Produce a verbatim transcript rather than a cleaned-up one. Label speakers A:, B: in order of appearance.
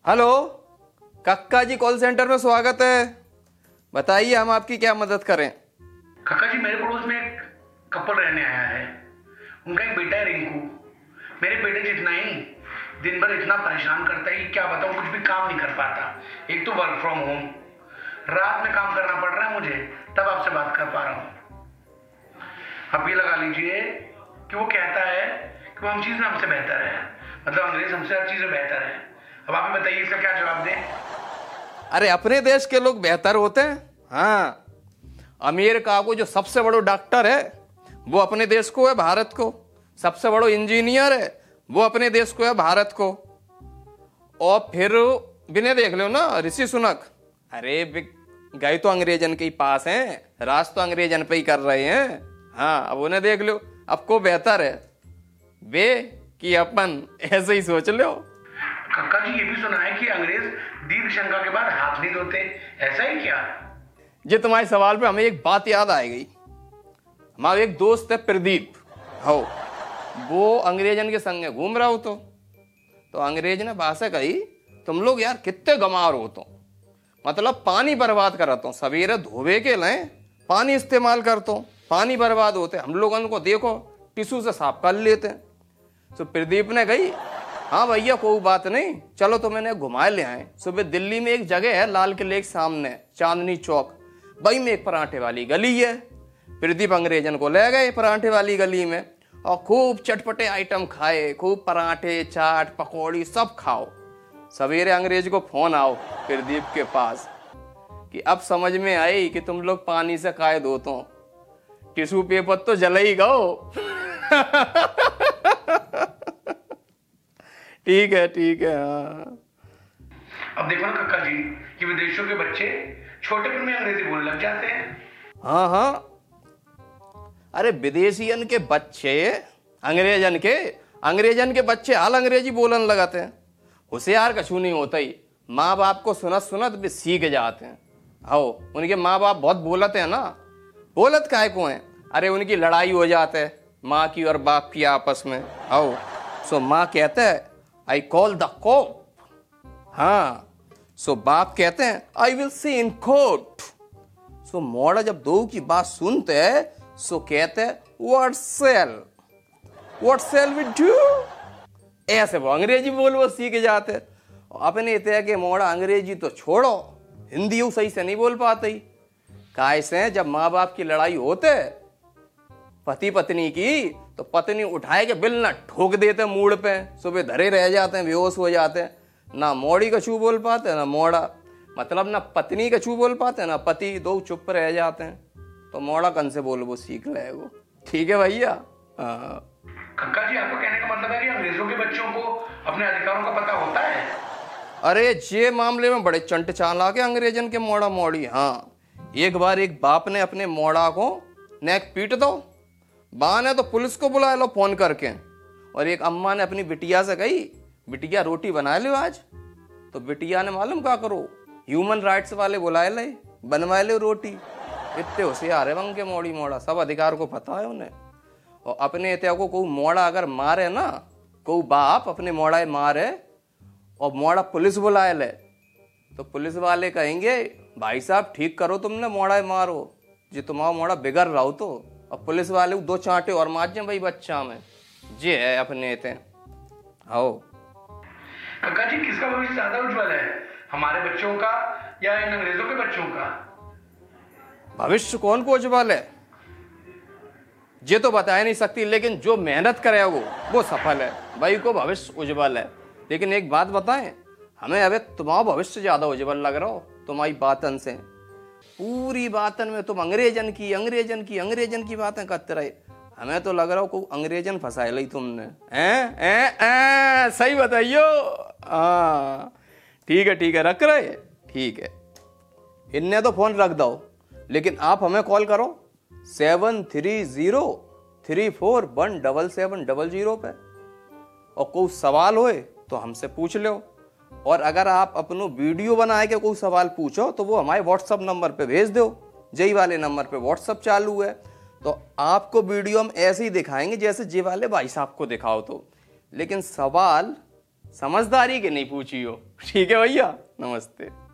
A: Hello कक्का जी, call centre में स्वागत है। बताइए हम आपकी क्या मदद करें।
B: काका जी, मेरे पड़ोस में एक कपल रहने आया है। उनका एक बेटा है रिंकू। मेरे बेटे जितना ही दिन भर इतना परेशान करता है कि क्या बताऊं, कुछ भी काम नहीं कर पाता। एक तो वर्क फ्रॉम होम, रात में काम करना पड़ रहा है मुझे, तब आपसे बात कर पा रहा हूं। अब ये लगा लीजिए कि वो कहता है कि वो हम चीज में हमसे बेहतर है, मतलब अंग्रेज हमसे हर चीज में बेहतर है। अब आप ही बताइए इसका क्या जवाब दें।
A: अरे अपने देश के लोग बेहतर होते हैं। हाँ, अमेरिका को जो सबसे बड़ो डॉक्टर है वो अपने देश को है, भारत को। सबसे बड़ो इंजीनियर है वो अपने देश को है, भारत को। और फिर बिने देख लो ना, ऋषि सुनक, अरे गए तो अंग्रेजन के ही पास हैं, राज तो अंग्रेजन पे ही कर रहे हैं। हाँ, अब उन्हें देख लो, अब को बेहतर है वे कि अपन, ऐसे ही सोच लो।
B: काका जी, ये भी सुना है कि अंग्रेज दीर्घ शंका के बाद हाथ नहीं धोते, ऐसा ही क्या?
A: जी, तुम्हारे सवाल पे हमें एक बात याद आ गई। हमारा एक दोस्त है प्रदीप, हो वो अंग्रेजन के संग घूम रहा हो तो तो अंग्रेज ने भाषा कही, तुम लोग यार कितने गमार हो, तो मतलब पानी बर्बाद करता हूँ, सवेरे धोवे के लाए पानी इस्तेमाल करता हूँ, पानी बर्बाद होते, हम लोग उनको देखो टिश्यू से साफ कर लेते हैं। तो प्रदीप ने कही, हाँ भैया कोई बात नहीं, चलो तो मैंने घुमाए ले आए। सुबह दिल्ली में एक जगह है लाल किले के सामने, चांदनी चौक, वही में एक पराठे वाली गली है। प्रदीप अंग्रेजन को ले गए पराठे वाली गली में और खूब चटपटे आइटम खाए, खूब पराठे, चाट, पकौड़ी सब खाओ। सवेरे अंग्रेज को फोन आओ प्रदीप के पास कि अब समझ में आई कि तुम लोग पानी से काय धोते हो, टिश्यू पेपर तो जल ही गो। ठीक है ठीक है। हाँ,
B: अब देखो ना काका जी कि विदेशों के बच्चे छोटेपन में अंग्रेजी बोलने लग जाते हैं।
A: हाँ हाँ, अरे विदेशियन के बच्चे अंग्रेजन के अंग्रेजन के बच्चे हाल अंग्रेजी बोलने लगाते हैं। होशियार कछू नहीं होता ही, माँ बाप को सुनत सुनत भी सीख जाते हैं। आओ, उनके माँ बाप बहुत बोलते हैं ना, बोलत काहे को हैं? अरे उनकी लड़ाई हो जाते है माँ की और बाप की आपस में। आओ, सो माँ कहते हैं आई कॉल द कोप। हाँ, सो बाप कहते हैं I will see in court. सो मोड़ा जब दो की बात सुनते हैं सो कहते हैं what sell what sell we do. ऐसे वो अंग्रेजी बोल वो सीख जाते। अपने इतने के मोड़ा अंग्रेजी तो छोड़ो, हिंदी सही से नहीं बोल पाते। कैसे जब माँ बाप की लड़ाई होते पति पत्नी की, तो पत्नी उठाए के बिल ना ठोक देते मूड पे, सुबह धरे रह जाते हैं, बेहोश हो जाते हैं। ना मोड़ी कछू बोल पाते ना मोड़ा, मतलब ना पत्नी कछू बोल पाते ना पति, दो चुप रह जाते हैं। तो मोड़ा कन से बोल वो सीख ले वो। ठीक है भैया।
B: काका जी, आपको कहने का मतलब है कि अंग्रेजों के बच्चों को अपने अधिकारों का पता होता है?
A: अरे जे मामले में बड़े चंट चालाक है अंग्रेजन के मोड़ा मोड़ी। हाँ, एक बार एक बाप ने अपने मोड़ा को नेक पीट दो, बा ने तो पुलिस को बुला लो फोन करके। और एक अम्मा ने अपनी बिटिया से कही, बिटिया रोटी बना लो आज। तो बिटिया ने मालूम क्या करो, ह्यूमन राइट्स वाले बुलाए ले, बनवा ले रोटी। इतने होशियार है वंग के मोड़ी मोड़ा, सब अधिकार को पता है उन्हें। और अपने इत्या को कोई मोड़ा अगर मारे ना, कोई बाप अपने मोड़ा मारे और मोड़ा पुलिस बुलाए ले, तो पुलिस वाले कहेंगे भाई साहब ठीक करो, तुमने मोड़ा मारो जी, तुम्हारा मोड़ा बिगड़ रहा हो। तो और पुलिस वाले दो चांटे और मार जाए भाई बच्चा में। जे है अपने थे। आओ
B: काका जी, किसका भविष्य ज्यादा उज्जवल है, हमारे बच्चों का या इन अंग्रेजों के बच्चों का?
A: भविष्य कौन को उज्जवल है ये तो बता नहीं सकती, लेकिन जो मेहनत करे वो वो सफल है, भाई को भविष्य उज्जवल है। लेकिन एक बात बताएं, हमें अबे तुम्हारा भविष्य ज्यादा उज्जवल लग रहा हो तुम्हारी बातन से। पूरी बातन में तुम अंग्रेजन की अंग्रेजन की अंग्रेजन की बातें करते रहे, हमें तो लग रहा हो को अंग्रेजन फंसाए ली तुमने। हैं हैं हैं सही बताइयो। हाँ ठीक है ठीक है, रख रहे ठीक है। इनने तो फोन रख दो, लेकिन आप हमें कॉल करो seven three zero three four one double seven double zero पे, और कोई सवाल होए तो हमसे पूछ लो। और अगर आप अपनो वीडियो बनाए के कोई सवाल पूछो तो वो हमारे व्हाट्सअप नंबर पे भेज दो, जय वाले नंबर पे व्हाट्सअप चालू है। तो आपको वीडियो हम ऐसे ही दिखाएंगे जैसे जे वाले भाई साहब को दिखाओ तो, लेकिन सवाल समझदारी के नहीं पूछी हो। ठीक है भैया, नमस्ते।